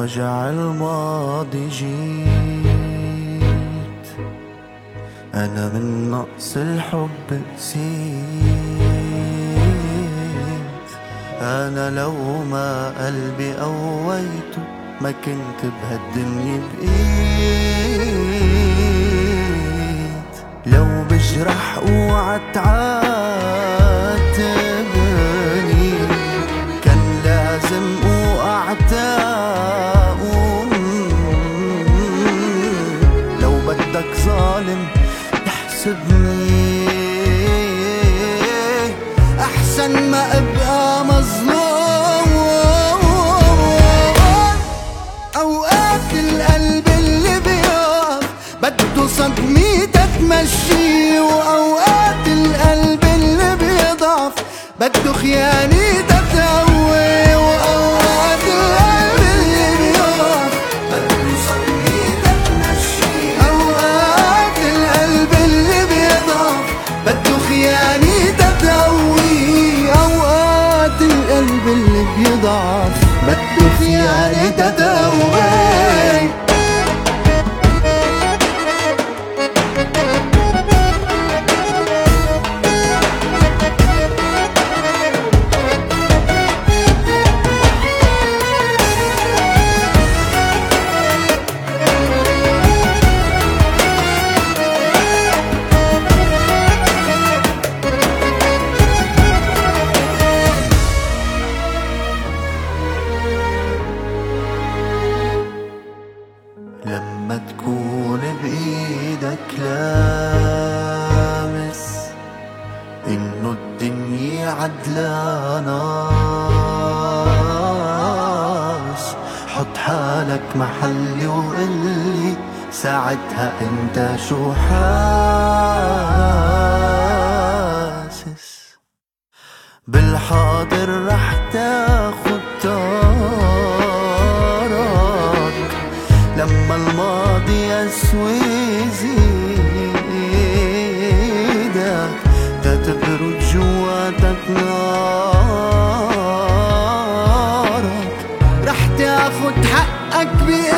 وجع الماضي جيت، أنا من نقص الحب قسيت. أنا لو ما قلبي قويته ما كنت بهالدنيا بقيت. لو بجرح اوعى تعاتبني، كان لازم اوقع تقوم. لو بدك ظالم احسبني، احسن ما ابقى مظلوم. اوقات القلب اللي بيقف بده صدمة تتمشي، واوقات القلب اللي بيضعف بده خيانة تتقوي. واوقات القلب اللي بيقف بده صدمة تتمشي، اوقات القلب اللي بيضعف بده خيانة تتقوي. اوقات القلب اللي بيضعف بده خيانة تتقوي. لما تكون بإيدك لامس إنه الدنيا عدلاناش، حط حالك محلي وقلي ساعتها انت شو حاسس. بالحاضر رح تاخد طارك لما الماضي يسوي زيدك، تتبرد جواتك نارك. رح تاخد حقك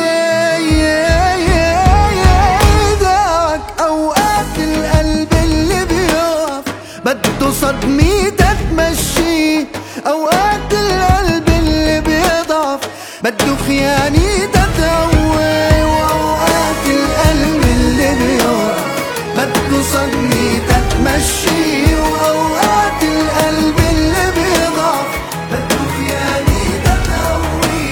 بإيدك. اوقات القلب اللي بيقف بده صدمة تتمشي، اوقات القلب اللي بيضعف بده خيانة تتقوي. واوقات القلب اللي بيقف بده صدمة تتمشي، واوقات القلب اللي بيضعف بده خيانة تتقوي.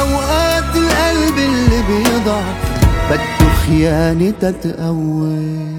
اوقات القلب اللي بيضعف بده خيانة تتقوي.